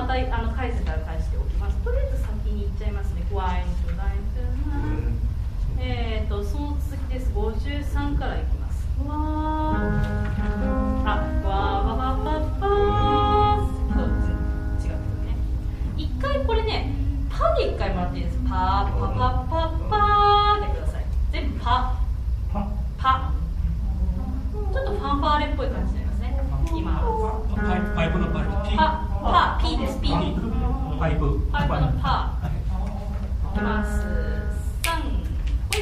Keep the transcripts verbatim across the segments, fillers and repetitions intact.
またあの返せたら返しておきます。とりあえず先に行っちゃいますね。ワインとラインとえーとその続きです。ごじゅうさんからいきます。わーあわーわわわわーそう違うね。一回これねパで一回もらっていいです。パーパパパパーでください。全部パパパちょっとファンファーレっぽい感じになりますね。今パイプ、パイプのパイプパパ P です。 P パイプパイプのパいきます。さんほい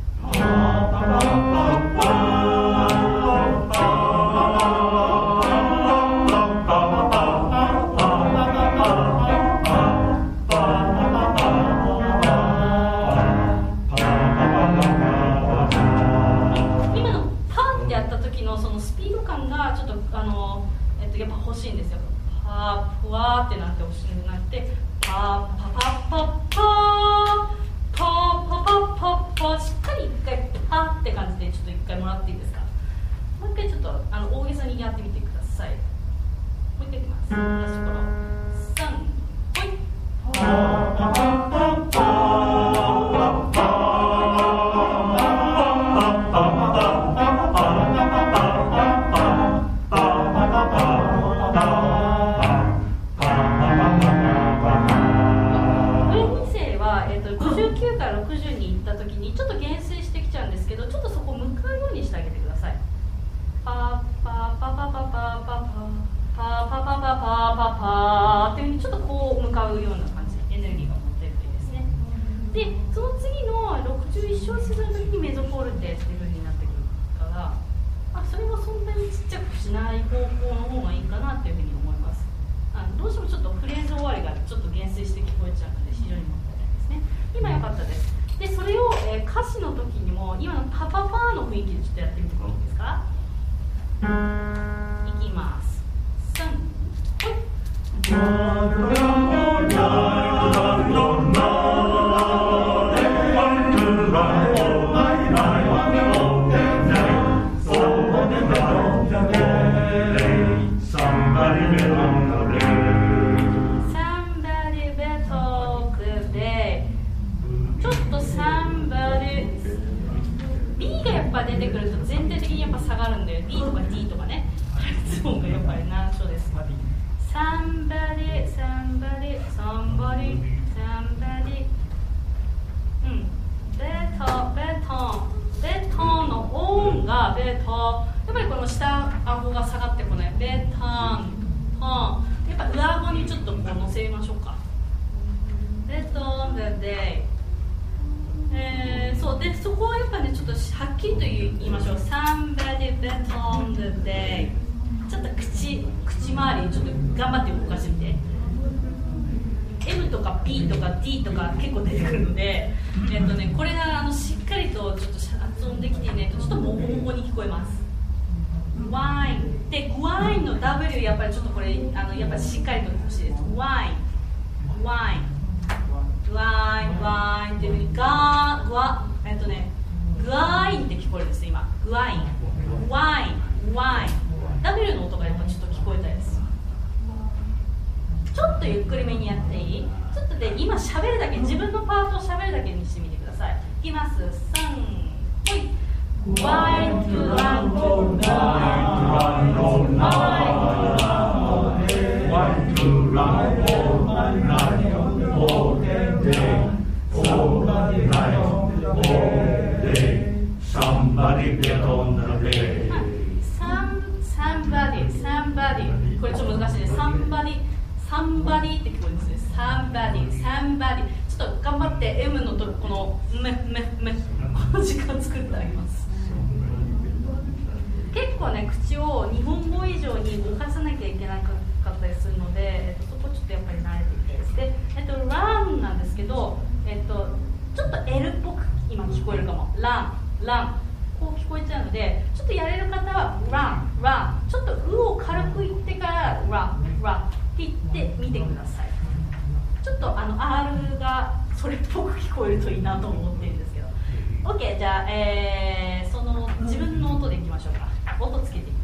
今のパってやった時のそのスピード感がちょっとあの、えっと、やっぱ欲しいんですよ。パープワーってなって欲しいなってパーパパパパーパーパパパパーしっかり一回パーって感じでちょっと一回もらっていいですか。もう一回ちょっとあの大げさにやってみてください。もう一回いきます。私このさんほいパーパパパパろくじゅうに行った時にちょっと減衰してきちゃうんですけど、ちょっとそこ向かうようにしてあげてください。パーパーパパパパパパパーパパパパパパーっていう風にちょっとこう向かうような感じエネルギーが持ってるといいですね。でその次のろくじゅういっ小節の時にメゾフォルテっていう風になってくるからあそれもそんなにちっちゃくしない方向の方がいいかなっていう風に思います。あのどうしてもちょっとフレーズ終わりがちょっと減衰して聞こえちゃうので非常にもったいないですね。今良かったです。でそれを、えー、歌詞の時にも今のパパパーの雰囲気でちょっとやってみてもいいですか。いきます。さんほい出てくると全体的にやっぱ下がるんで B とか D とかね発音がやっぱり難所です。Somebody, somebody, somebody, somebody うんベトベトベトの音がベトやっぱりこの下顎が下がってこないベトントンやっぱ上顎にちょっとこう乗せましょうか。ベトンでデイえー、そうでそこはやっぱねちょっとはっきりと言いましょう。 Somebody bet on the day ちょっと口口周りちょっと頑張って動かしてみて。 M とか P とか D とか結構出てくるので、えっとね、これがあのしっかりとちょっと発音できていないとちょっとモコモコに聞こえます。ワインでワインの W やっぱりちょっとこれあのやっぱりしっかりと欲しいです。ワインワインワインワインっていうふうにガーグワえっとねグワインって聞こえるんです今。グワインワインワイン W の音がやっぱちょっと聞こえたいです。ちょっとゆっくりめにやっていい？ちょっとで今喋るだけ自分のパートを喋るだけにしてみてください。いきます。さんほいワイントゥランドワイントゥランドワイントゥランドSomebody bet on the day. Somebody, somebody. これちょっと難しいです。Somebody, somebody って聞こえますね。Somebody, somebody. ちょっと頑張って M のとこのめめめこの時間作ってあげます。結構ね口を日本語以上に動かさなきゃいけなかったりするので、えっと、そこちょっとやっぱり慣れていきたいです。で、えっと、run なんですけど、えっと、ちょっと L っぽく今聞こえるかも。run, run こう聞こえちゃうので、ちょっとやれる方は run, run ちょっと「う」を軽く言ってから run, run って言ってみてください。ちょっとあの R がそれっぽく聞こえるといいなと思ってるんですけど。 OK じゃあ、えー、その自分の音でいきましょうか。音つけて